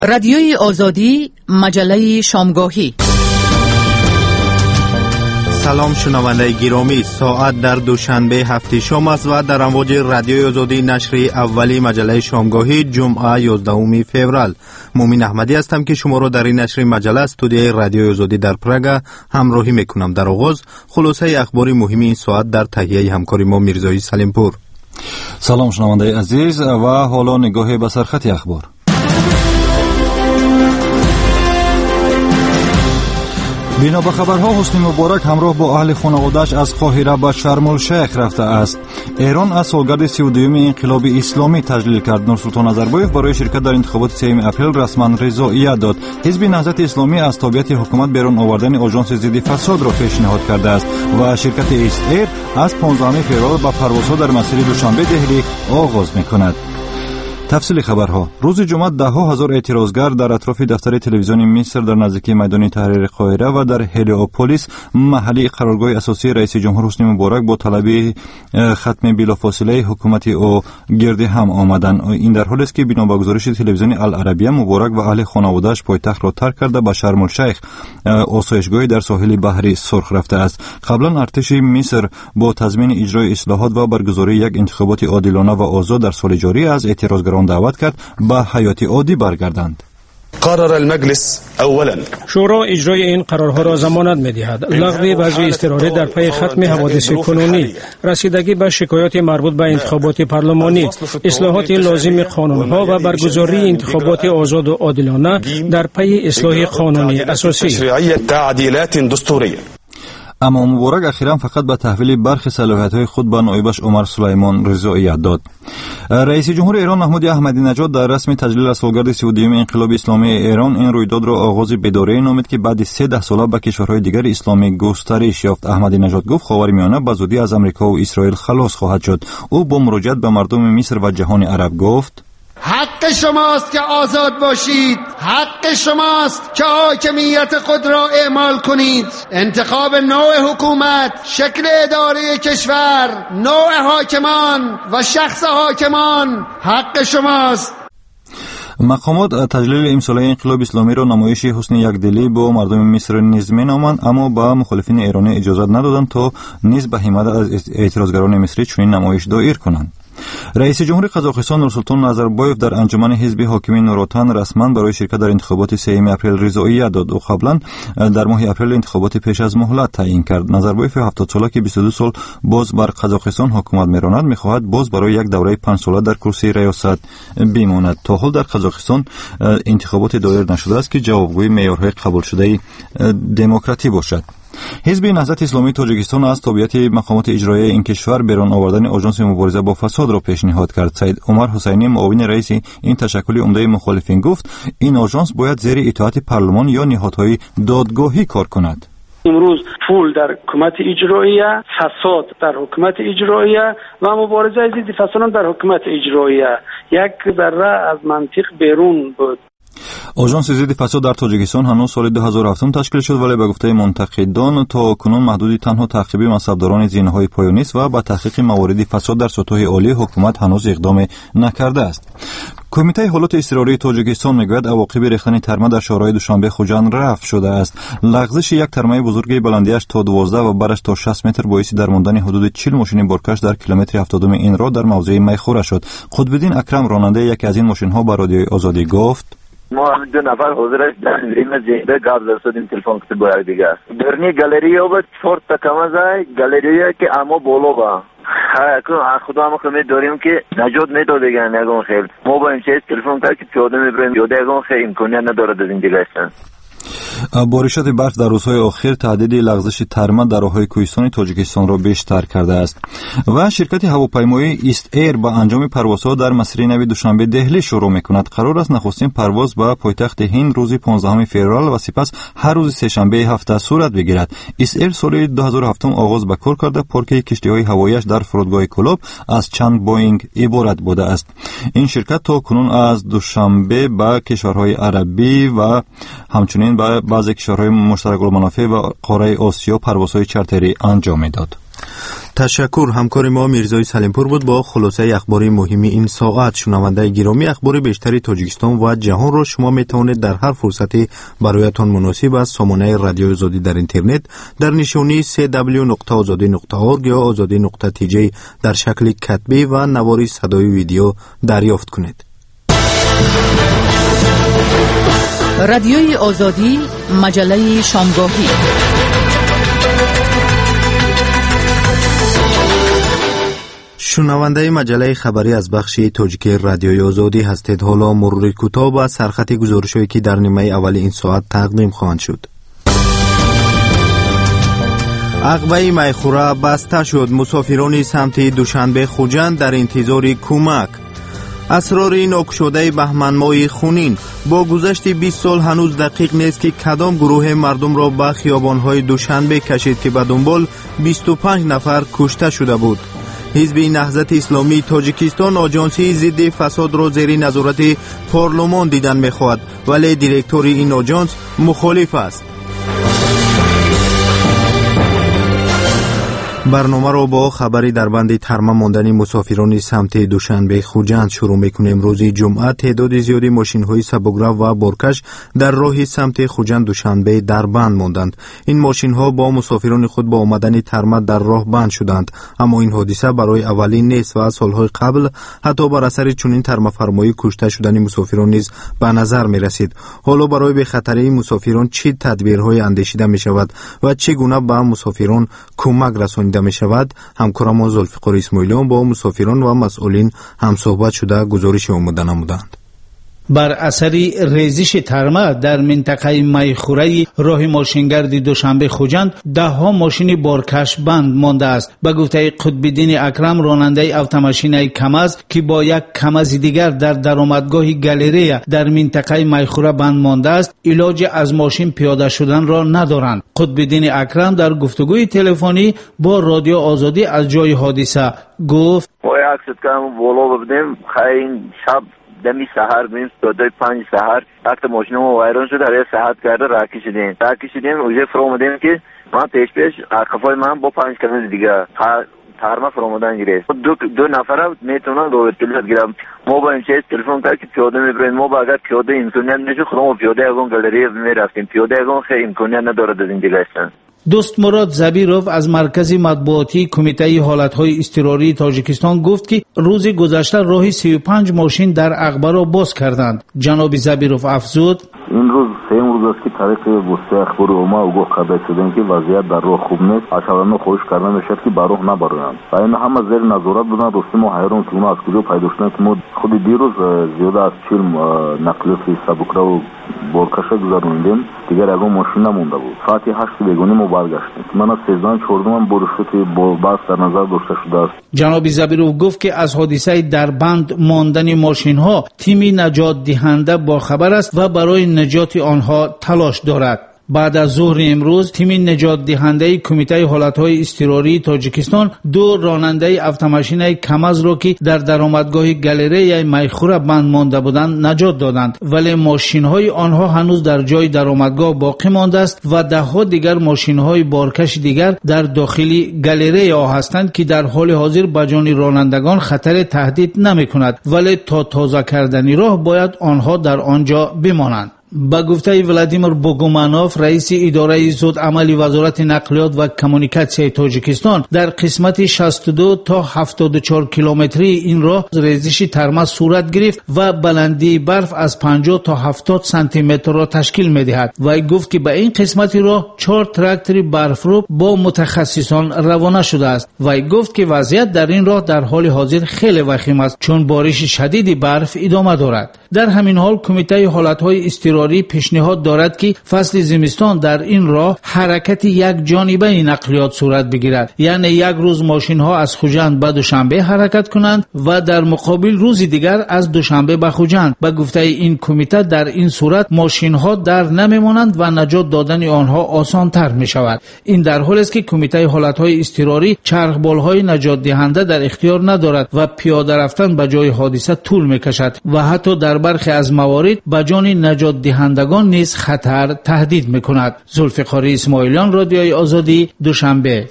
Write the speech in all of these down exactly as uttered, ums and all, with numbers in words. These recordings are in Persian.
رادیوی آزادی، مجله شامگاهی. سلام شنونده گرامی، ساعت در دوشنبه هفته شام است و در امواج رادیوی آزادی نشر اولی مجله شامگاهی جمعه یازدهم فوریه. مومن احمدی هستم که شما را در این نشر مجله استودیوی رادیوی آزادی در پراگ همراهی میکنم. در آغاز خلاصه اخبار مهم این ساعت در تهیه همکار ما میرزایی سلیمپور. سلام شنونده عزیز و حالا نگاهی به سرخط اخبار. بنا به خبرها حسنی مبارک همراه با اهل خانواده‌اش از قاهره به شرم الشیخ رفته است. ایران از سالگرد سی و دوم انقلاب اسلامی تجلیل کرد. نورسلطان نظربایف برای شرکت در انتخابات سوم اپریل رسما رضایت داد. حزب نهضت اسلامی از تابعیت حکومت بیرون آوردن آژانس ضد فساد را پیشنهاد کرده است و شرکت ایست ایر از پانزدهم فوریه با پروازها در مسیر دوشنبه دهلی آغاز می‌کند. تفصیل خبرها. روز جمعه ده ها هزار اعتراضگر در اطراف دفتر تلویزیون مصر در نزدیکی میدان تحریر قاهره و در هلیوپولیس محلی قرارگاه اساسی رئیس جمهور حسنی مبارک با طلب ختم بلافاصله حکومت او گرد هم آمدند. این در حالی است که بنا به گزارش تلویزیون العربیه مبارک و اهل خانواده‌اش پایتخت را ترک کرده به شرم الشیخ، آسایشگاهی در ساحل بحری سرخ رفته است. قبلا ارتش مصر با تضمین اجرای اصلاحات و برگزاری یک انتخابات عادلانه و آزاد در سال جاری از اعتراضگران دعوت کرد به حیات عادی برگردند. قرار المجلس اولا شورا اجرای این قرارها را ضمانت می‌دهد. لغو وضع اضطراری در پی ختم حوادث کنونی، رسیدگی به شکایات مربوط به انتخابات پارلمانی، اصلاحات لازم قانون‌ها و برگزاری انتخابات آزاد و عادلانه در پی اصلاح قانونی اساسی. تعدیلات دستوریه. اما مبارک اخیراً فقط به تحویل برخی صلاحیت‌های خود به نایبش عمر سلیمان رضایت داد. رئیس جمهور ایران محمود احمدی نژاد در رسم تجلیل از سالگرد سی و دوم انقلاب اسلامی ایران این رویداد را آغاز بدوره نامید که بعد سیزده ساله به کشورهای دیگر اسلامی گسترش یافت. احمدی نژاد گفت خاورمیانه به زودی از آمریکا و اسرائیل خلاص خواهد شد. او با مراجعت به مردم مصر و جهان عرب گفت: حق شماست که آزاد باشید، حق شماست که حاکمیت خود را اعمال کنید. انتخاب نوع حکومت، شکل اداره کشور، نوع حاکمان و شخص حاکمان حق شماست. مقامات تجلیل امساله انقلاب اسلامی را نمایش حسن یکدلی با مردم مصر نیز مینامند، اما با مخالفین ایرانی اجازه ندادند تا نیز به حمایت از اعتراضگران مصری چنین نمایش دایر کنند. رئیس جمهور قزاقستان نورسلطان نظربایف در انجمن حزب حاکم نوروتن رسما برای شرکت در انتخابات سوم اپریل رضایت داد. او قبلا در ماه اپریل انتخابات پیش از مهلت تعیین کرد. نظربایف هفتاد ساله که بیست و دو سال باز بر قزاقستان حکومت می‌راند می‌خواهد باز برای یک دوره پنج ساله در کرسی ریاست بماند. تا حال در قزاقستان انتخابات دایر نشده است که جوابگوی معیارهای قبول شده دموکراتی باشد. حزب نهضت اسلامی تاجیکستان از تابعیت مقامات اجرایی این کشور بیرون آوردن آژانس مبارزه با فساد را پیشنهاد کرد. سید عمر حسینی معاون رئیس این تشکل عمده مخالفین گفت این آژانس باید زیر اطاعت پارلمان یا نهادهای دادگاهی کار کند. امروز پول در حکومت اجراییه، فساد در حکومت اجراییه و مبارزه ضد فساد در حکومت اجراییه. یک ذره از منطق بیرون بود. آژانس ضد فساد در تاجیکستان هنوز سال دو هزار و هفت تشکیل شد، ولی به گفته منتقدان تا کنون محدود تنها تعقیب منصبداران زینه‌های پایانی است و با تحقیق موارد فساد در سطوح عالی حکومت هنوز اقدام نکرده است. کمیته حالات اضطراری تاجیکستان میگوید عواقب ریختن ترمه در شهرهای دوشنبه خوجند رفع شده است. لغزش یک ترمه بزرگ بلندیش تا دوازده و برش تا شصت متر باعث درماندن حدود چهل ماشین بارکش در کیلومتر هفتادم این راه در موضع میخوره شد. قطب‌الدین اکرم راننده یکی از این ماشین‌ها به رادیوی آزادی گفت: ما دو نفر حاضرش در این زنده گاز دستیم تلفن کتی باید دیگه برنی گالری او با چهار تا کمازای گالریه که اما بولو با خدا ما خمی داریم که نجات میداد دیگه نگون خیلی ما با این چیز تلفن کرد که پیاده میبریم پیاده اگون خیلی امکانیت ندارد از این دیگه هستن. بارشات برف در روزهای آخر تعداد لغزش ترمه در راههای کوهستانی تاجیکستان را بیشتر کرده است و شرکت هواپیمایی ایست ایر با انجام پروازها در مسیر نو دوشنبه دهلی شروع میکند. قرار است نخستین پرواز به پایتخت هند روز پانزدهم فوریه و سپس هر روز سه‌شنبه هفته صورت بگیرد. ایست ایر سال دو هزار و هفت آغاز به کار کرده. پارک کشتی‌های هوایی‌اش در فرودگاه کلوب از چند بوئینگ عبارت بوده است. این شرکت تا کنون از دوشنبه به کشورهای عربی و همچنین به بعضی کشورهای مشترک المنافع و قاره آسیا پروازهای چارتری انجام میداد. تشکر. همکار ما میرزای سلیمپور بود با خلاصه اخباری مهمی این ساعت. شنونده گرامی، اخبار بیشتری تاجیکستان و جهان را شما میتوانید در هر فرصتی برایتان مناسب از سامانه رادیو آزادی در اینترنت در نشانی سی دبلیو نقطه آزادی نقطه اورگ یا آزادی نقطه تی جی در شکل کتبی و نواری صدای ویدیو دریافت کنید. رادیوی آزادی، مجله شامگاهی. شنونده مجله خبری از بخش تاجیکی رادیوی آزادی هستید. حالا مرور کوتاه و سرخط گزارش‌هایی که در نیمه اول این ساعت تقدیم خواهند شد. عقبه میخوره بسته شد. مسافران سمت دوشنبه خوجند در انتظار کمک. اسرار ناگشوده بهمن ماه خونین. با گذشت بیست سال هنوز دقیق نیست که کدام گروه مردم را به خیابان‌های دوشنبه کشید که به دنبال بیست و پنج نفر کشته شده بود. حزب نهضت اسلامی تاجیکستان آژانسی ضد فساد را زیر نظارت پارلمان دیدن می‌خواهد، ولی دیرکتور این آژانس مخالف است. برنامه را با خبری در بند ترمیم ماندن مسافران سمت دوشنبه خوجند شروع میکنیم. روز جمعه تعداد زیادی ماشین‌های سبک‌رو و بارکش در راه سمت خوجند دوشنبه در بند ماندند. این ماشین‌ها با مسافران خود با آمدن ترمیم در راه بند شدند، اما این حادثه برای اولین نیست و سالهای قبل حتی بر اثر چنین ترمیم کشته شدن مسافران نیز به نظر می‌رسید. حالا برای به خطری مسافران چه تدبیرهای اندیشیده می‌شود و چگونه به مسافران کمک رسانیده می شود؟ همکارم زلفقار اسماعیلیان با مسافران و مسئولین هم صحبت شده گزارش آماده نمودند. بر اثر ریزش ترمه در منطقه میخوره راه ماشینگرد دوشنبه خوجند ده ها ماشین بارکش بند مانده است. به گفته قطب‌الدین اکرم، راننده اتومبیل کمز که با یک کمز دیگر در درآمدگاه گالری در منطقه میخوره بند مانده است، علاج از ماشین پیاده شدن را ندارند. قطب‌الدین اکرم در گفتگوی تلفنی با رادیو آزادی از جای حادثه گفت: ما عکس کردم بالا بودیم خیلی شب دمی سحر بیم دادای پنج سحر وقت ماشین ما وایران شد، هر ساعت کرده را کشیدیم را کشیدیم اوجه فرامدیم که من پیش پیش عقفای من با پنج کمز دیگه ترمه فرامدن گیره دو, دو نفر میتونن دو اطلاعات گیرم. ما با این چیز تلفن کرد که پیاده میبرین. ما با اگر پیاده امکانیت نشه خودم ما پیاده اگون گالری میرفتیم. پیاده اگون خیلی امکانیت ندارد از این دیگه هستن. دوست مراد زبیروف از مرکز مطبوعاتی کمیته حالتهای اضطراری تاجیکستان گفت که روز گذشته راه سی و پنج ماشین در عقبه را باز کردند. جناب زبیروف افزود: این روز سیم روز است که طریق وسیله اخبار عمومی اوگاه کرده شدند که وضعیت در راه خوب نیست. اشارانه خواهش کردن میشد که به راه نبرند و این همه زیر نظارت بودند. رستم و حیران که اونا از کجا پیدا شدند که ما خود دیروز زیاده از چهل نقلیات سبکرو و بارکش گذروندیم، دیگر اگه ماشین نمونده بود. ساعت هشت بیگانی ما برگشتیم. من از سیزده چهارده من برشتی با بس در نظر داشته شده است. جناب زبیروف گفت که از حادثه در بند ماندن ماشین ها تیمی نجات دهنده با خبر است و برای نجات آنها تلاش دارد. بعد از ظهر امروز تیم نجات دهنده کمیته حالتهای اضطراری تاجیکستان دو راننده اتومبیل کمز را که در درآمدگاه گالری میخوره بند مانده بودند نجات دادند، ولی ماشین‌های آنها هنوز در جای درآمدگاه باقی مانده است و ده ها دیگر ماشین‌های بارکش دیگر در داخل گالری آن هستند که در حال حاضر به جان رانندگان خطر تهدید نمی‌کند، ولی تا تازه کردن راه باید آنها در آنجا بمانند. با گفته ولادیمیر بوگومانوف، رئیس اداره زود عملی وزارت نقلیات و کمونیکاسیون تاجیکستان، در قسمت شصت و دو تا هفتاد و چهار کیلومتری این راه ریزش ترمه صورت گرفت و بلندی برف از پنجاه تا هفتاد سانتی متر را تشکیل می‌دهد. و گفت که به این قسمت راه چهار تراکتور برفرو با متخصصان روانه شده است. و گفت که وضعیت در این راه در حال حاضر خیلی وخیم است چون بارش شدید برف ادامه دارد. در همین حال کمیته حالتهای اضطراری پیشنهاد دارد که فصل زمستان در این راه حرکت یک جانبه نقلیات صورت بگیرد، یعنی یک روز ماشین ها از خوجند به دوشنبه حرکت کنند و در مقابل روز دیگر از دوشنبه به خوجند. به گفته این کمیته در این صورت ماشین ها در نمیمانند و نجات دادن آنها آسان تر می شود. این در حالی است که کمیته حالتهای اضطراری چرخبال های نجات دهنده در اختیار ندارد و پیاده رفتن به جای حادثه طول می کشد و حتی در برخی از موارد به جان نجات دهندگان نیز خطر تهدید میکند. زلفقار اسماعیلیان، رادیوی آزادی، دوشنبه.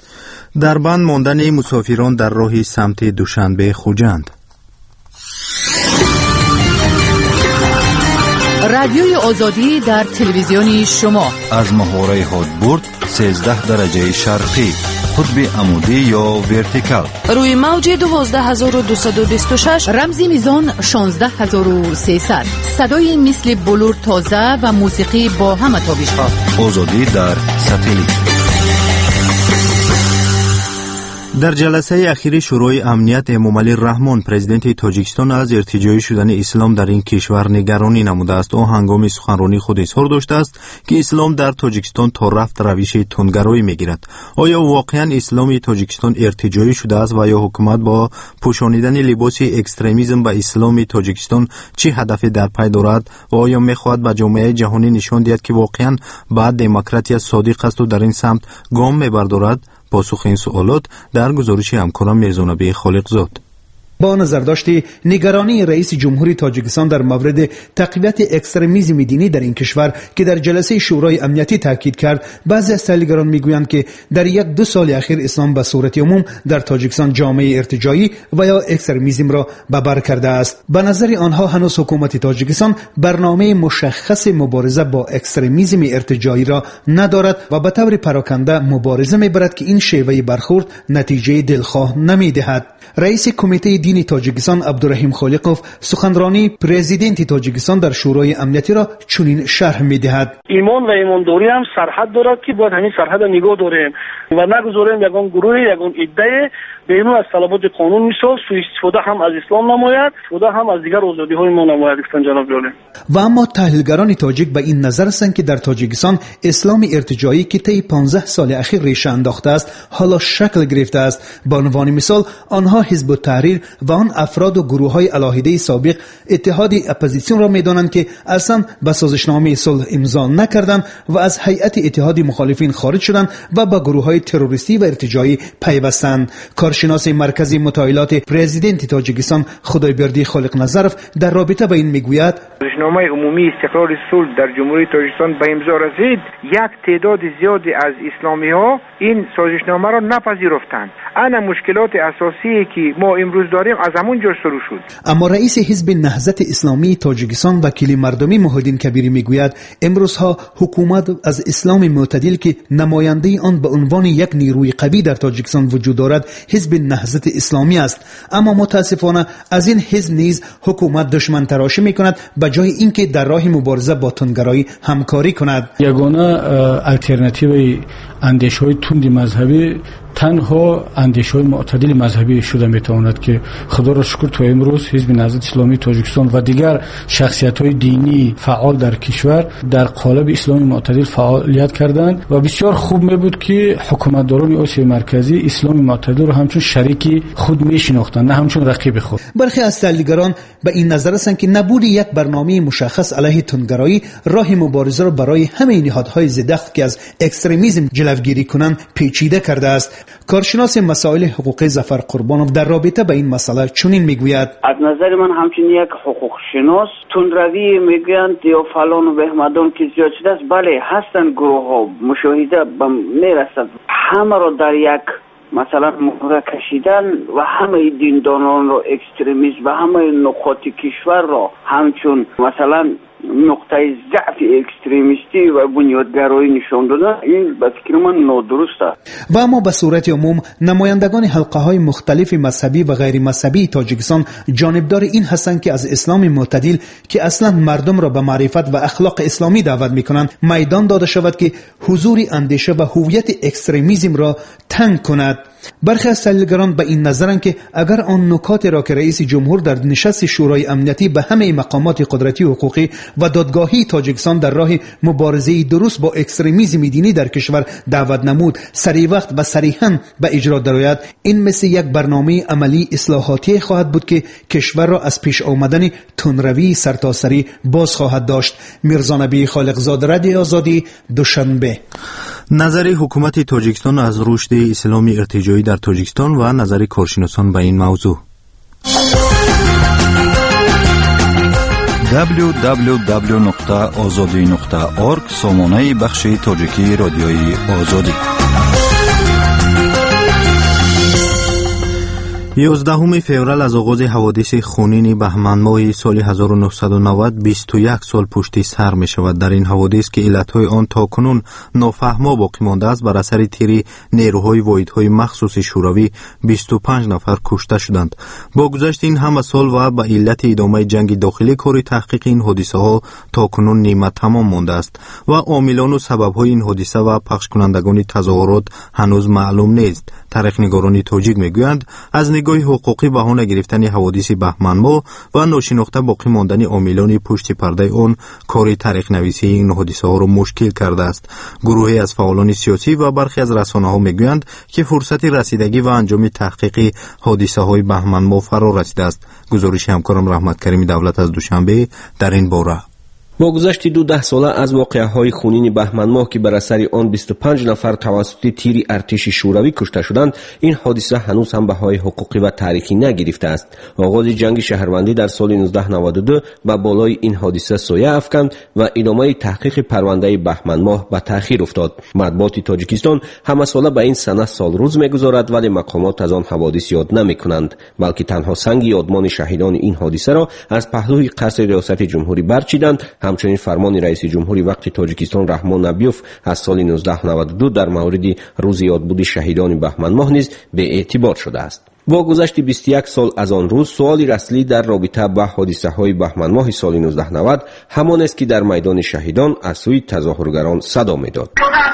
در بند ماندن مسافران در راه سمت دوشنبه خوجند. رادیوی آزادی در تلویزیون شما از محوره هادبورد سیزده درجه شرقی، قطب عمودی یا ورتیکال، روی موج دوازده هزار و دویست و بیست و شش، رمزی میزان شانزده هزار و سیصد، صدای مثل بلور تازه و موسیقی با همه تابش‌ها. آزادی در ساتلیت. در جلسه اخیر شورای امنیت امامعلی رحمان، پرزیدنت تاجیکستان از ارتجاعی شدن اسلام در این کشور نگرانی نموده است و هنگام سخنرانی خود اظهار داشته است که اسلام در تاجیکستان تا رفت روش تندگرایی میگیرد. آیا واقعا اسلام تاجیکستان ارتجاعی شده است و یا حکومت با پوشانیدن لباس اکستریمیسم به اسلام تاجیکستان چه هدفی در پی دارد و آیا میخواهد به جامعه جهانی نشان دهد که واقعا بعد دموکراسی صادق است و در این سمت گام میبردارد؟ پاسخ این سوالات در گزارش همکارم میرزانبی خالقزاد. با نظرداشت نگرانی رئیس جمهوری تاجیکستان در مورد تقویت اکستریمیسم دینی در این کشور که در جلسه شورای امنیتی تاکید کرد، بعضی از تحلیلگران میگویند که در یک دو سال اخیر اسلام به صورت عموم در تاجیکستان جامعه ارتجاعی و یا اکستریمیسم را به بر کرده است. به نظر آنها هنوز حکومت تاجیکستان برنامه مشخص مبارزه با اکستریمیسم ارتجاعی را ندارد و به طور پراکنده مبارزه میبرد که این شیوه برخورد نتیجه دلخواه نمیدهد. رئیس کمیته دینی تاجیکستان عبدالرحیم خالقوف سخنرانی پرزیدنت تاجیکستان در شورای امنیتی را چنین شرح می‌دهد: ایمان و ایمانداری هم سرحد دارد که باید همین سرحد نگاه داریم و نگذاریم یگان گروه یگان عده بینو از طلبات قانون مثال سوء استفاده هم از اسلام نماید، استفاده هم از دیگر آزادی‌های ما نماید. گفتن جناب جالب. و اما تحلیلگران تاجیک به این نظر هستند که در تاجیکستان اسلام ارتجاعی که طی پانزده سال اخیر ریشه انداخته است حالا شکل گرفته است. به عنوان مثال آنها حزب التحریر و آن افراد و گروه‌های علاهیده سابق اتحاد اپوزیسیون را می‌دانند که اصلا به سازشنامه صلح امضا نکردند و از هیئت اتحاد مخالفین خارج شدند و با گروه‌های تروریستی و ارتجاعی پیوستند. کارشناس مرکزی مطالعات پرزیدنت تاجیکستان خدایبردی خالق نظرف در رابطه با این میگوید: سازشنامه عمومی استقرار صلح در جمهوری تاجیکستان به امضا رسید، یک تعداد زیادی از اسلامی‌ها این سازشنامه را نپذیرفتند. انا مشکلات اساسی که ما امروز داریم از همون جا شروع شد. اما رئیس حزب نهضت اسلامی تاجیکستان وکیل مردمی محیدین کبیری میگوید امروزها حکومت از اسلام معتدل که نماینده آن به عنوان یک نیروی قوی در تاجیکستان وجود دارد حزب نهضت اسلامی است، اما متاسفانه از این حزب نیز حکومت دشمن تراشی میکند به جای اینکه در راه مبارزه با تندگرایی همکاری کند. یگانه الटरनेटیو اندیشه‌های تند مذهبی تنها اندیشه‌های معتدل مذهبی شده میتواند که خدا را شکر تو امروز حزب نهضت اسلامی تاجیکستان و دیگر شخصیت‌های دینی فعال در کشور در قالب اسلامی معتدل فعالیت کردند و بسیار خوب میبود که حکومتداران آسیای مرکزی اسلامی معتدل را همچون شریک خود میشناختند نه همچون رقیب خود. برخی از تحلیلگران به این نظر هستند که نبود یک برنامه مشخص علیه تندگرایی راه مبارزه را برای همه نهادهای ضد که از اکستریمیسم جلوگیری کنند پیچیده کرده است. کارشناس مسائل حقوقی ظفر قربانوف در رابطه با این مسئله چنین میگوید: از نظر من همچنین یک حقوق شناس تندروی میگویند یا فلان و بهمدان که زیاد شده است، بله هستند گروه ها مشاهده میرسد همه را در یک مثلا مهره کشیدن و همه دیندانان را اکستریمیست و همه نقاط کشور را همچون مثلا نقطه ضعف اکستریمیستی و بنیادگرایی نشان دادن، این به فکر من نادرست است. و اما به صورت عموم نمایندگان حلقه های مختلف مذهبی و غیر مذهبی تاجیکستان جانبدار این هستند که از اسلام معتدل که اصلا مردم را به معرفت و اخلاق اسلامی دعوت میکنند میدان داده شود که حضور اندیشه و هویت اکستریمیسم را تنگ کند. برخی از تحلیلگران به این نظرند که اگر آن نکات را که رئیس جمهور در نشست شورای امنیتی به همه مقامات قدرتی و حقوقی و دادگاهی تاجیکستان در راه مبارزه درست با اکستریمیسم دینی در کشور دعوت نمود سریع وقت و صریحاً به اجرا درآید، این مثل یک برنامه عملی اصلاحاتی خواهد بود که کشور را از پیش آمدن تندروی سرتاسری باز خواهد داشت. میرزانبی خالقزاد، رادیو آزادی، دوشنبه. نظر حکومت تاجیکستان از رشد اسلامی ارتجاعی در تاجیکستان و نظر کارشناسان به این موضوع. دبلیو دبلیو دبلیو نقطه آزادی نقطه اورگ سامانه بخش تاجیکی رادیوی آزادی. یازدهم فوریه از آغاز حوادث خونین بهمن ماه سال هزار و نهصد و نود بیست و یک سال پشت سر می شود. در این حوادث که علتهای آن تاکنون نافهما باقی مانده است، بر اثر تیر نیروهای واحدهای مخصوص شوروی بیست و پنج نفر کشته شدند. با گذشت این همه سال و به علت ادامه جنگ داخلی، کار تحقیق این حادثه ها تاکنون نیمه تمام مانده است و عاملان و سببهای این حادثه و پخش کنندگان تظاهرات هنوز معلوم نیست. تاریخ‌نگاران تاجیک میگویند از نگاه حقوقی بهانه گرفتن حوادث بهمن ماه و ناشناخته باقی ماندن عاملان پشت پرده آن کار تاریخ نویسی این حادثه ها را مشکل کرده است. گروهی از فعالان سیاسی و برخی از رسانه‌ها میگویند که فرصت رسیدگی و انجام تحقیق حادثه های بهمن ماه فرا رسیده است. گزارش همکارم رحمت کریمی دولت از دوشنبه در این باره. با گذشت دو ده ساله از واقعه‌های خونین بهمن ماه که بر اثر آن بیست و پنج نفر توسط تیر ارتش شوروی کشته شدند، این حادثه هنوز هم بهای حقوقی و تاریخی نگرفته است. آغاز جنگ شهروندی در سال نوزده نود و دو با بالای این حادثه سایه افکند و ادامه تحقیق پرونده بهمن ماه به تأخیر افتاد. مطبوعات تاجیکستان همه ساله به این سنه سال روز می‌گذارد، ولی مقامات از آن حوادث یاد نمی‌کنند، بلکه تنها سنگ یادمان شهیدان این حادثه را از پهلوی قصر ریاست جمهوری برچیدند. همچنین فرمان رئیس جمهوری وقت تاجیکستان رحمان نبیوف از سال نوزده نود و دو در مورد روز یادبود شهیدان بهمن ماه نیز به اعتبار شده است. با گذشت بیست و یک سال از آن روز، سوال اصلی در رابطه با حادثه های بهمن ماه سال نوزده نود همان است که در میدان شهیدان از سوی تظاهرگران صدا می‌داد.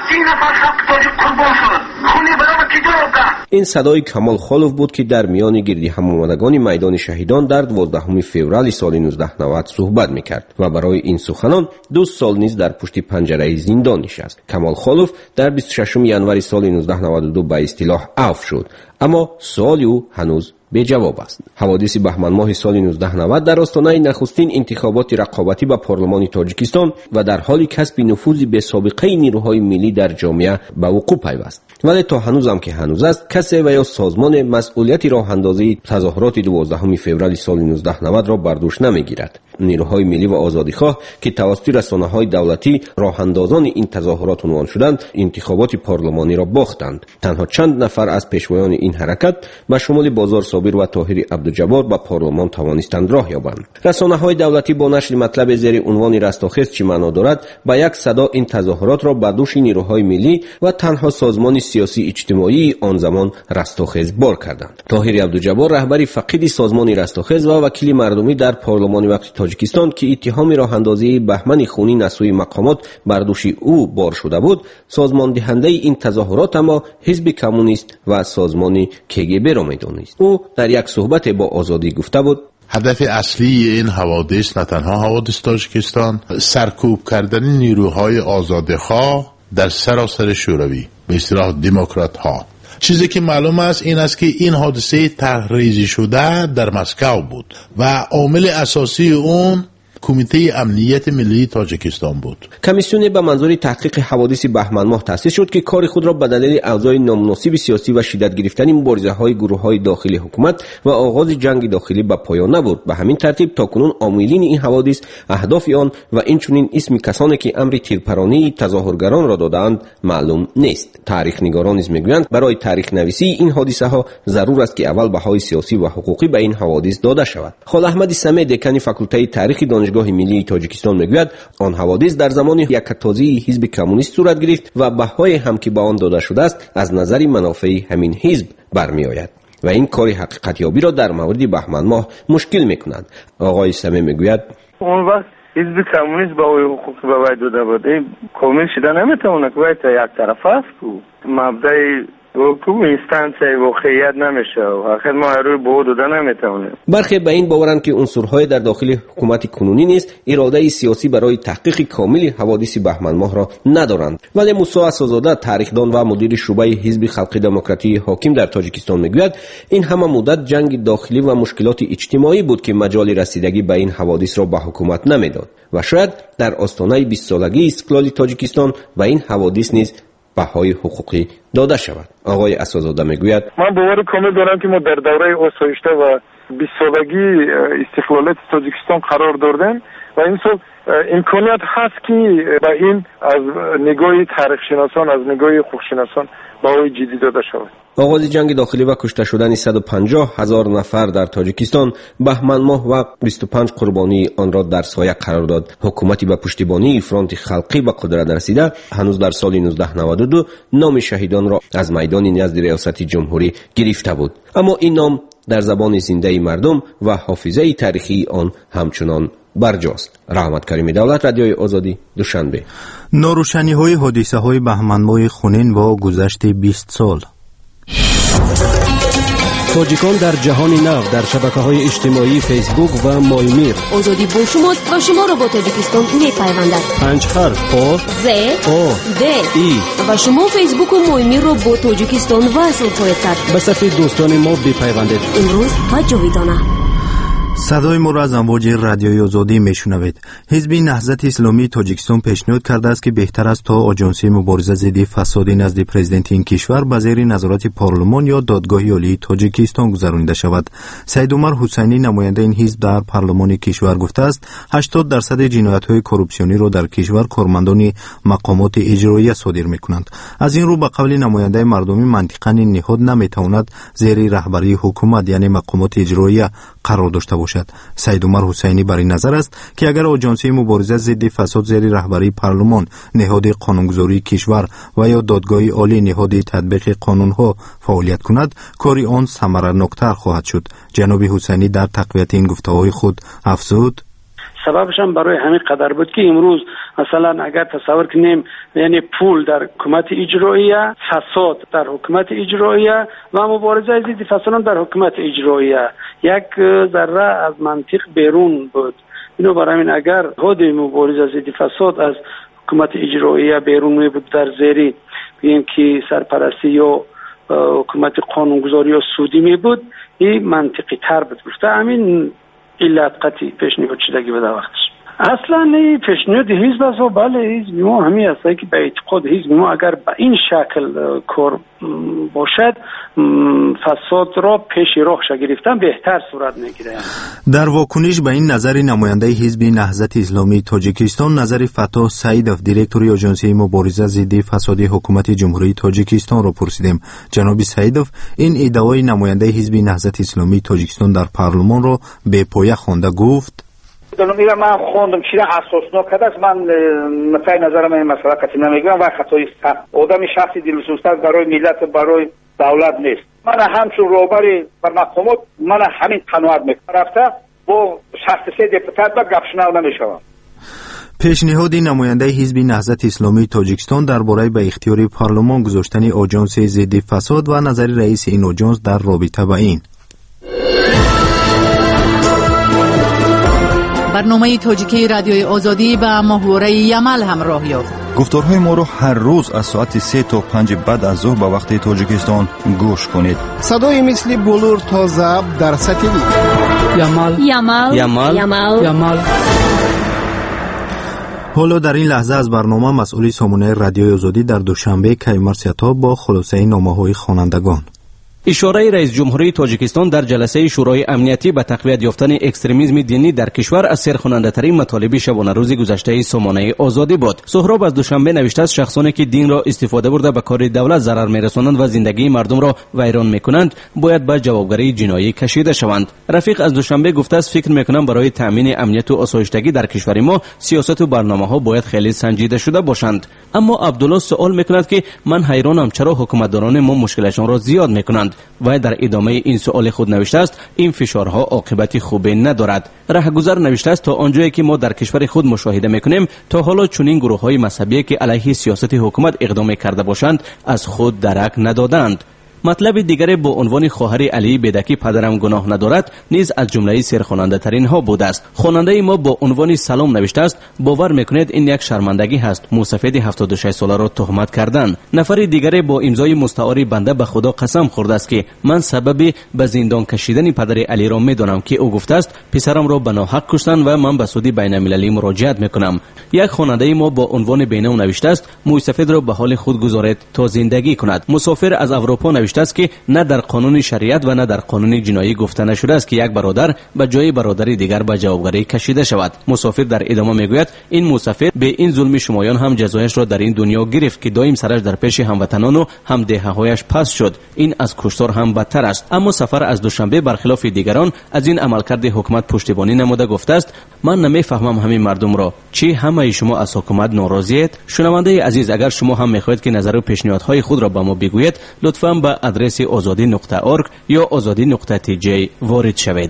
این صدای کمال خالوف بود که در میان گردی هم آمدگان میدان شهیدان در دوازدهم فوریه سال نوزده نود صحبت میکرد و برای این سخنان دو سال نیز در پشت پنجره زندان نشست. کمال خالوف در بیست و ششم ژانویه سال نوزده نود و دو به اصطلاح عفو شد، اما سوال او هنوز به جواب است. حوادث بهمن ماه سال نوزده نود در آستانه نخستین انتخابات رقابتی به پارلمان تاجیکستان و در حال کسب نفوذ به سابقه نیروهای ملی در جامعه به وقوع پیوست. ولی تا هنوز هم که هنوز است، کسی و یا سازمان مسئولیت راه اندازی تظاهرات دوازدهم فوریه سال نوزده نود را بر دوش نمیگیرد. نیروهای ملی و آزادیخواه که توسط رسانه‌های دولتی راه اندازان این تظاهرات عنوان شدند، انتخابات پارلمانی را باختند. تنها چند نفر از پیشوایان این حرکت به شمول بازار صابر و طاهر عبدالجبار به پارلمان توانستند راه یابند. رسانه‌های دولتی با نشر مطلب زیر عنوان رستاخیز چه معنا دارد، با یک صدا این تظاهرات را به دوش نیروهای ملی و تنها سازمان سیاسی اجتماعی آن زمان رستاخیز بار کردند. طاهر عبدالجبار رهبر فقید سازمان رستاخیز و وکیل مردمی در پارلمان وقت تاجیکستان که اتهام راه اندازی بهمن خونین از سوی مقامات بر دوش او بار شده بود، سازمان دهنده این تظاهرات اما حزب کمونیست و سازمان کگب را می‌دانست. او در یک صحبت با آزادی گفته بود: هدف اصلی این حوادث نه تنها حوادث تاجیکستان، سرکوب کردن نیروهای آزادخواه در سراسر شوروی، به اصطلاح دموکرات ها. چیزی که معلوم است این است که این حادثه طرحریزی شده در مسکو بود و عامل اساسی اون کمیته امنیت ملی تاجیکستان بود. کمیسیون به منظور تحقیق حوادث بهمن ماه تأسیس شد که کار خود را به دلیل اوضاع نامناسب سیاسی و شدت گرفتن مبارزه‌های گروه‌های داخلی حکومت و آغاز جنگ داخلی به پایان نبرد. به همین ترتیب تاکنون عاملین این حوادث، اهداف آن و اینچنین اسم کسانی که امر تیرپرانی تظاهرگران را دادند معلوم نیست. تاریخ نگاران نیز میگویند برای تاریخ نویسی این حادثه ها ضرور است که اول بهای سیاسی و حقوقی به این حوادث داده شود. خال احمد سمی دکان فاکولته تاریخ دانشگاه ملی تاجیکستان میگوید آن حوادث در زمان یکتازی حزب کمونیست صورت گرفت و بهای هم که به آن داده شده است از نظر منافع همین حزب برمی آید و این کار حقیقت یابی را در مورد بهمن ماه مشکل میکند. آقای سمی میگوید اون وقت حزب کمونیست با حقوق به وای داده بود، این کمونیست شده نمیتونه که باید یک طرف است که مبدأ حکوم اینستانسیای واقعیت نمیشه و آخر ما روی به داده نمیتونه. برخی به این باورند که عنصرهای در داخل حکومت کنونی نیست اراده سیاسی برای تحقیق کامل حوادث بهمن ماه را ندارند. ولی موسی اسدزاده تاریخدان و مدیر شعبه حزب خلق دموکراتی حاکم در تاجیکستان میگوید این همه مدت جنگ داخلی و مشکلات اجتماعی بود که مجال رسیدگی به این حوادث را به حکومت نمیداد و شاید در آستانه بیست سالگی استقلال تاجیکستان و این حوادث نیز بهای حقوقی داده شود. آقای اسدزاده میگوید من باور کامل دارم که ما در دوره آسایشته و بیست سالگی استقلالیت تاجیکستان قرار دادیم و این سال امکانیت هست که به این از نگاه تاریخ شناسان، از نگاه حقوق شناسان بهای جدی داده شود. آغاز جنگ داخلی و کشته شدن صد و پنجاه هزار نفر در تاجیکستان بهمن ماه و بیست و پنج قربانی آن را در سایه قرار داد. حکومتی به پشتیبانی فرانت خلقی به قدرت رسیده هنوز در سال نوزده نود و دو نام شهیدان را از میدان نزد ریاست جمهوری گرفته بود، اما این نام در زبان زنده مردم و حافظه تاریخی آن همچنان برجاست. رحمت کریمی دولت، رادیوی آزادی، دوشنبه. ناروشنی های حادثه های بهمن ماه خونین با گذشت بیست سال. تاجیکان در جهان نو در شبکه‌های اجتماعی فیسبوک و مایمیر. آزادی با شماست و شما را با تاجیکستان می‌پیوندد. پنج حرف آ ز آ د ای و شما فیسبوک و مایمیر را با تاجیکستان وصل خواهید کرد. به صف دوستان ما بپیوندید. امروز و جاویدانه. صدای ما را از امواج رادیوی آزادی میشنوید. حزب نهضت اسلامی تاجیکستان پیشنهاد کرده است که بهتر است تا آژانسی مبارزه ضد فساد نزد پرزیدنت این کشور به زیر نظارت پارلمان یا دادگاه عالی تاجیکستان گذرانیده شود. سید عمر حسینی نماینده این حزب در پارلمان کشور گفته است هشتاد درصد جنایت‌های کورپسیونی را در کشور کارمندان مقامات اجرایی صادر می‌کنند. از این رو به قول نماینده مردمی منطقاً این نهاد نمی‌تواند زیر رهبری حکومت یعنی مقامات اجرایی قرار داشته باشد. سید عمر حسینی بر این نظر است که اگر آژانسی مبارزه ضد فساد زیر رهبری پارلمان، نهاد قانونگذاری کشور و یا دادگاه عالی نهاد تطبیق قانونها فعالیت کند، کاری آن ثمره‌ناک‌تر خواهد شد. جناب حسینی در تقویت این گفته‌های خود افزود: سببش هم برای همین قدر بود که امروز مثلا اگر تصور کنیم یعنی پول در حکومت اجراییه، فساد در حکومت اجراییه و مبارزه ضد فساد در حکومت اجراییه یک ذره از منطق بیرون بود. اینو برای همین اگر حد مبارزه ضد فساد از حکومت اجراییه بیرون می بود در زیر بگیم که سرپرستی یا حکومت قانونگذاری یا سودی می بود، این منطقی تر بود. گفته همین علت قطعی پیشنهاد شدگی بده وقتش. اصلا این پیشنهاد حزب است و بله حزب ما همین است که به اعتقاد حزب ما اگر به این شکل کار باشد فساد را پیش راهش گرفتن بهتر صورت میگیره. در واکنش به این نظر نماینده حزب نهضت اسلامی تاجیکستان نظر فتاح سعیدov دیرکتور آژانسی مبارزه ضد فساد حکومت جمهوری تاجیکستان را پرسیدیم. جناب سعیدov این ادعای نماینده حزب نهضت اسلامی تاجیکستان در پارلمان را به پایه خوانده گفت: میگم من خوندم چیزا اساسناک است. من نظر نظرم این مسئله قطعی نمیگم و خطایی است. آدم شخصی دلسوز است برای ملت برای دولت نیست. من همچون روبری بر مقامات من همین قناعت میکنم. رفته با شخص سه دپوتات با گپشنو نمیشوم. پیشنهاد نماینده حزب نهضت اسلامی تاجیکستان درباره به اختیار پارلمان گذاشتن آژانس ضد فساد و نظر رئیس این آژانس در رابطه با این. برنامه تاجیکی رادیوی آزادی به محوره یمل همراه یافت. گفتارهای ما رو هر روز از ساعت سه تا پنج بعد از ظهر به وقت تاجیکستان گوش کنید. صدای مثل بلور تا زب در سطحی یمل یمل یمل یمل یمل. حالا در این لحظه از برنامه مسئولی سامانه رادیوی آزادی در دوشنبه کیمر سیاتا با خلاصه نامه‌های خوانندگان. اشاره رئیس جمهوری تاجیکستان در جلسه شورای امنیتی به تقویت یافتن اکستریمیسم دینی در کشور از سرخواننده ترین مطالب شبانه روز گذشته سامانه آزادی بود. سهراب از دوشنبه نوشته است شخصانی که دین را استفاده برده به کار دولت ضرر می‌رسانند و زندگی مردم را ویران می‌کنند باید به جوابگری جنایی کشیده شوند. رفیق از دوشنبه گفته است فکر می‌کنم برای تامین امنیت و آسایشگی در کشور ما سیاست و برنامه‌ها باید خیلی سنجیده شده باشند. اما عبدالله سوال می‌کند که من حیرانم چرا حکومتداران ما مشکلشان را زیاد می‌کنند. و در ادامه این سوال خود نوشته است این فشارها عاقبت خوبی ندارد. رهگذر نوشته است تا آنجایی که ما در کشور خود مشاهده میکنیم تا حالا چنین گروه‌های مذهبی که علیه سیاست حکومت اقدام کرده باشند از خود درک ندادند. مطلب دیگری با عنوان خواهر علی بدکی پدرم گناه ندارد نیز از جمله سرخواننده ترین ها بوده است. خواننده ما با عنوان سلام نوشته است باور میکنید این یک شرمندگی هست موسفید هفتاد و شش ساله را تهمت کردن. نفر دیگری با امضای مستعار بنده به خدا قسم خورده است که من سبب به زندان کشیدن پدر علی را میدانم که او گفته است پسرم را به ناحق کشتن و من به سود بین المللی مراجعت میکنم. یک خواننده ما با عنوان بینو نوشته است موسفید را به حال خود گذارید تا زندگی کند. مسافر از اروپا نوشته نوشته است که نه در قانون شریعت و نه در قانون جنایی گفته نشده است که یک برادر به جای برادر دیگر به جوابگری کشیده شود. مسافر در ادامه میگوید این مسافر به این ظلم شمایان هم جزایش را در این دنیا گرفت که دائم سرش در پیش هموطنان و هم دهه‌هایش پس شد. این از کشتار هم بدتر است. اما سفر از دوشنبه برخلاف دیگران از این عملکرد حکومت پشتیبانی نموده گفته است من نمیفهمم همین مردم را. چی همه شما از حکومت ناراضیید؟ شنونده عزیز، اگر شما هم میخواهید که نظر و پیشنهادهای خود را به ما بگویید لطفاً به آدرس آزادی نقطه اورگ یا آزادی نقطه تی جی وارد شوید.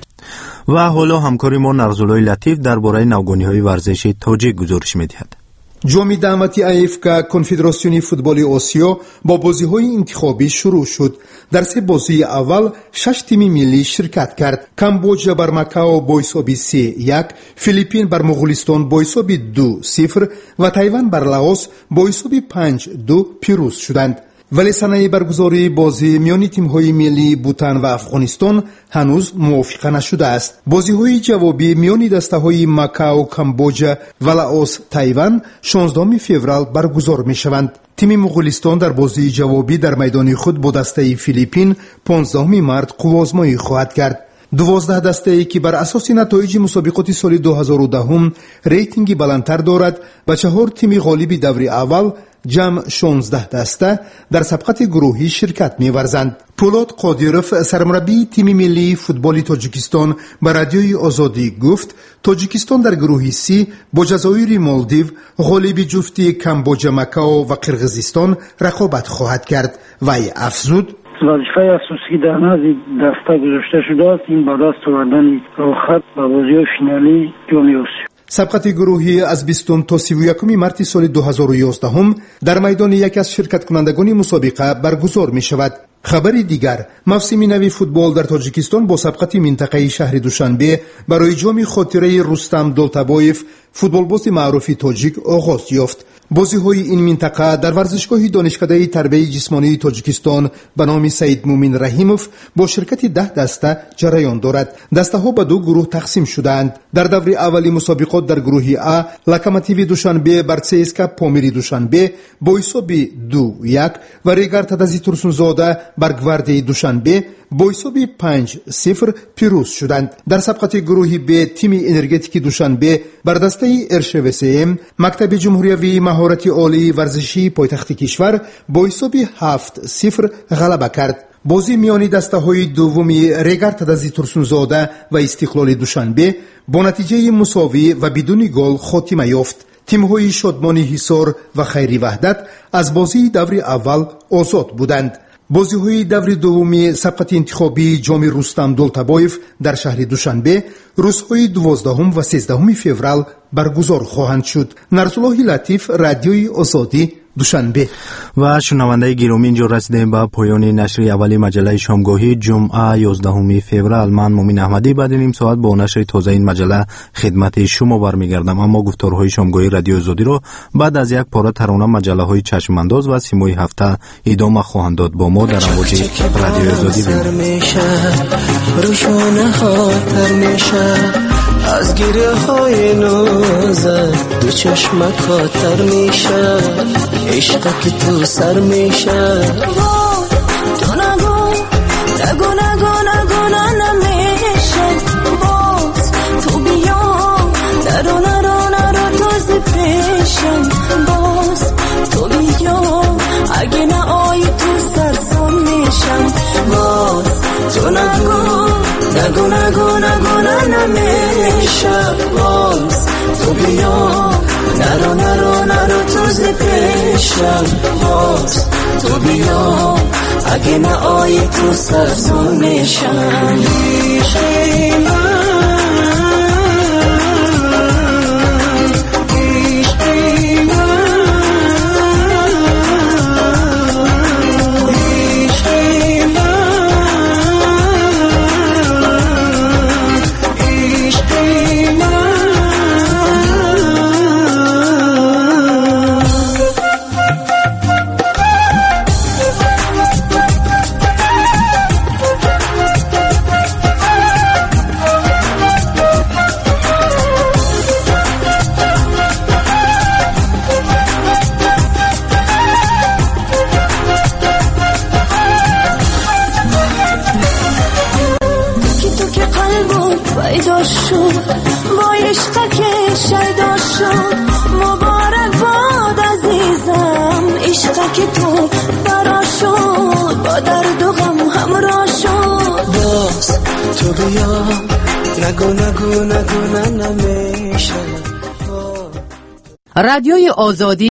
و حالا همکاری ما نغزالای لطیف درباره نوگانی‌های ورزشی تاجیک گزارش می‌دهد. جام دعوتی ایفکا کنفدراسیون فوتبال آسیا با بازی‌های انتخابی شروع شد. در سه بازی اول شش تیم ملی شرکت کرد. کامبوجا بر ماکائو با حساب سه یک، فیلیپین بر مغولستان با حساب دو صفر و تایوان بر لاوس با حساب پنج دو پیروز شدند. ولی صحنه برگزاری بازی میان تیم‌های ملی بوتان و افغانستان هنوز موافقه نشده است. بازی‌های جوابی میان دسته‌های ماکائو، کامبوجا و لاوس، تایوان شانزدهم فوریه برگزار می‌شوند. تیم مغولستان در بازی جوابی در میدان خود با دسته فیلیپین پانزدهم مارس قوازمایی خواهد کرد. دوازده دسته‌ای که بر اساس نتایج مسابقات سال دو هزار و ده ریتینگی بلندتر دارد و چهار تیم غالب دور اول جمع شانزده دسته در سبقت گروهی شرکت می‌ورزند. پولاد قادیروف سرمربی تیم ملی فوتبال تاجیکستان به رادیوی آزادی گفت تاجیکستان در گروه سی با جزایر مالدیو، غالب جفتی کامبوجا، ماکائو و قرقیزستان رقابت خواهد کرد. وی افزود وظیفه اساسی در نزد دسته گذاشته شده است این با دست آوردن راهخط به بازی‌های فینالی جام آسیا. سبقت گروهی از بیستم تا سی و یکم مارس سال دو هزار و یازده در میدان یکی از شرکت کنندگان مسابقه برگزار می شود. خبری دیگر، موسم نو فوتبال در تاجیکستان با سبقت منطقه شهر دوشنبه برای جام خاطره رستم دولتبایف فوتبالباز معروف تاجیک آغاز یافت. بازی‌های این منطقه در ورزشگاه دانشکده تربیت جسمانی تاجیکستان به نام سید مومن رحیموف با شرکت ده دسته جریان دارد. دسته‌ها به دو گروه تقسیم شدند. در دور اولی مسابقات در گروه ا، لوکوموتیو دوشنبه بر سیسکا پامیری دوشنبه با حساب دو یک و ریگار تدازی ترسونزاده بر گواردی دوشنبه با حساب پنج صفر پیروز شدند. در سبقت گروه ب، تیم انرژتیک دوشنبه بر دسته ارشوسم مکتب جمهوری مهارت عالی ورزشی پایتخت کشور با حساب هفت صفر غلبه کرد. بازی میان دسته‌های دومی ریگار تدازی ترسونزاده و استقلال دوشنبه با نتیجه مساوی و بدون گل خاتمه یافت. تیم‌های شادمانی حصار و خیری وحدت از بازی دور اول آزاد بودند. بازی‌های دور دومی سبقت انتخابی جام رستم دولتبایف در شهر دوشنبه روزهای دوازدهم و سیزدهم فوریه برگزار خواهند شد. نرسولای لطیف، رادیوی آزادی، دوشنبه. و شنونده گرامی، اینجا رسیدیم به پایان نشر اولی مجله شامگاهی جمعه یازدهم فوریه. من مومن احمدی بعد نیم ساعت با نشر تازه این مجله خدمت شما برمیگردم. اما گفتارهای شامگاهی رادیو آزادی را بعد از یک پاره ترانه مجله‌های چشم انداز و سیمای هفته ادامه خواهند داد. با ما در امواج رادیو آزادی باشید. از گیره های نازت دو چشم کاتر میشه عشق که تو سر میشه تو نگو نگو نگو نگو نمیشه باز تو بیا نرو نرو نرو تازه پیشم باز تو بیا اگه نه آی تو سرسام میشم باز تو نگو نگو نگو نگو نمیشه باز تو بیا نرو نرو نرو توز پیشم باز تو بیا اگه نه آی تو سرسون میشم شد با عشق که شیدا شد مبارک باد عزیزم عشق که تو برا شد با درد و غم همراه شد باز تو بیا نگو نگو نگو نه نمیشه رادیوی آزادی